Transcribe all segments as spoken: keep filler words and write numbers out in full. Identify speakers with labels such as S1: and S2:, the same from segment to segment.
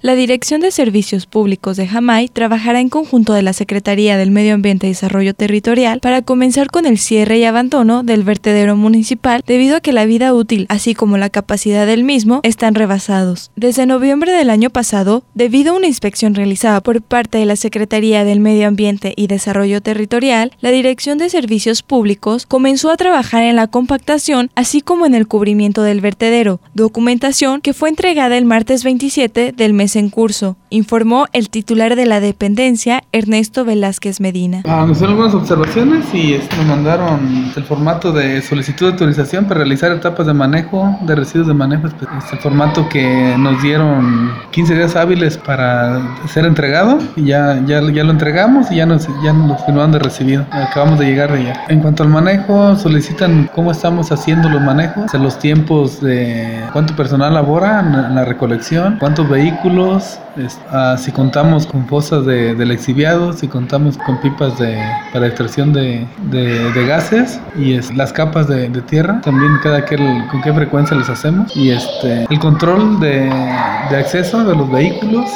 S1: La Dirección de Servicios Públicos de Jamay trabajará en conjunto de la Secretaría del Medio Ambiente y Desarrollo Territorial para comenzar con el cierre y abandono del vertedero municipal debido a que la vida útil, así como la capacidad del mismo, están rebasados. Desde noviembre del año pasado, debido a una inspección realizada por parte de la Secretaría del Medio Ambiente y Desarrollo Territorial, la Dirección de Servicios Públicos comenzó a trabajar en la compactación, así como en el cubrimiento del vertedero, documentación que fue entregada el martes veintisiete del mes en curso, informó el titular de la dependencia, Ernesto Velázquez Medina.
S2: Ah, nos hicieron algunas observaciones y este, nos mandaron el formato de solicitud de autorización para realizar etapas de manejo de residuos de manejo. Este el formato que nos dieron quince días hábiles para ser entregado y ya, ya, ya lo entregamos y ya nos, ya nos firmaron de recibido. Acabamos de llegar de allá. En cuanto al manejo, solicitan cómo estamos haciendo los manejos, los tiempos de cuánto personal labora en la recolección, cuántos vehículos, es, uh, si contamos con fosas de, de lixiviado, si contamos con pipas de, para extracción de, de, de gases y es, las capas de, de tierra, también cada que con qué frecuencia les hacemos y este el control de, de acceso de los vehículos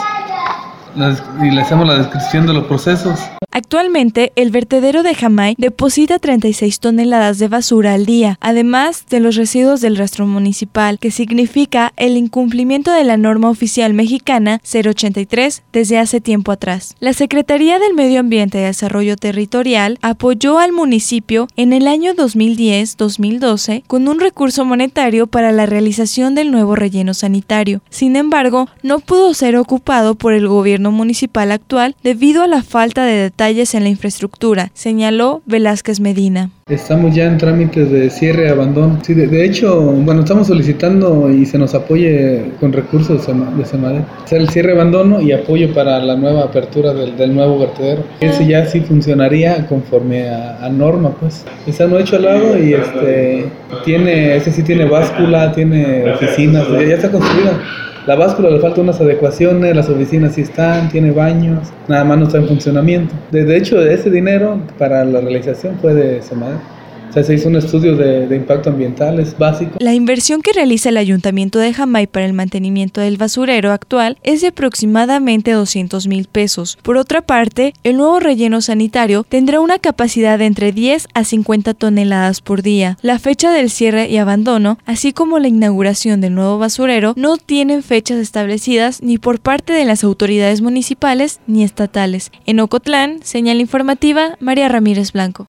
S2: las, y le hacemos la descripción de los procesos.
S1: Actualmente, el vertedero de Jamay deposita treinta y seis toneladas de basura al día, además de los residuos del rastro municipal, que significa el incumplimiento de la norma oficial mexicana cero ochenta y tres desde hace tiempo atrás. La Secretaría del Medio Ambiente y Desarrollo Territorial apoyó al municipio en el año dos mil diez dos mil doce con un recurso monetario para la realización del nuevo relleno sanitario. Sin embargo, no pudo ser ocupado por el gobierno municipal actual debido a la falta de detalles en la infraestructura, señaló Velázquez Medina.
S2: Estamos ya en trámites de cierre y abandono. Sí, de, de hecho, bueno, estamos solicitando y se nos apoye con recursos de SEMADET. Hacer el cierre y abandono y apoyo para la nueva apertura del, del nuevo vertedero. Ese ya sí funcionaría conforme a, a norma, pues. Está no hecho al lado y este tiene, ese sí tiene báscula, tiene oficinas, ya, ya está construida. La báscula le faltan unas adecuaciones, las oficinas sí están, tiene baños, nada más no está en funcionamiento. De, de hecho, ese dinero para la realización fue de SEMADET. O sea, se hizo un estudio de, de impacto ambiental, es básico.
S1: La inversión que realiza el Ayuntamiento de Jamay para el mantenimiento del basurero actual es de aproximadamente doscientos mil pesos. Por otra parte, el nuevo relleno sanitario tendrá una capacidad de entre diez a cincuenta toneladas por día. La fecha del cierre y abandono, así como la inauguración del nuevo basurero, no tienen fechas establecidas ni por parte de las autoridades municipales ni estatales. En Ocotlán, señal informativa, María Ramírez Blanco.